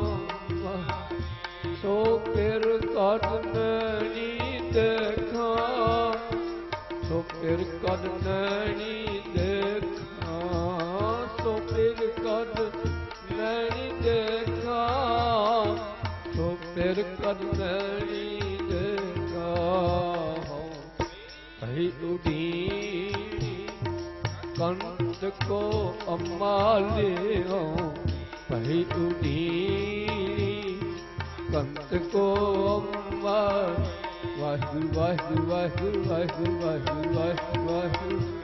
ਸੋ ਫਿਰ ਕਦ ਨੈਣੀ ਦੇਖਾਂ, ਸੋ ਫਿਰ ਕਦ ਨੈਣੀ ਦੇਖਾਂ, ਸੋ ਫਿਰ ਕਦ ਨੈਣੀ ਦੇਖਾਂ, ਸੋ ਫਿਰ ਕਦ ਨੈਣੀ ਦੇਖਾਂ ਹੋ ਭਈ ਉਡੀਣੀ, ਕੰਟ ਕੋ ਅੰਬਾਲੇ ਹੋ ਭਈ ਉਡੀਣੀ, ਕੰਟ ਕੋ ਅੰਬਾਲੇ। ਵਾਹਿਗੁਰੂ ਵਾਹਿਗੁਰੂ ਵਾਹਿਗੁਰੂ ਵਾਹਿਗੁਰੂ ਵਾਹਿਗੁਰੂ ਵਾਹਿਗੁਰੂ।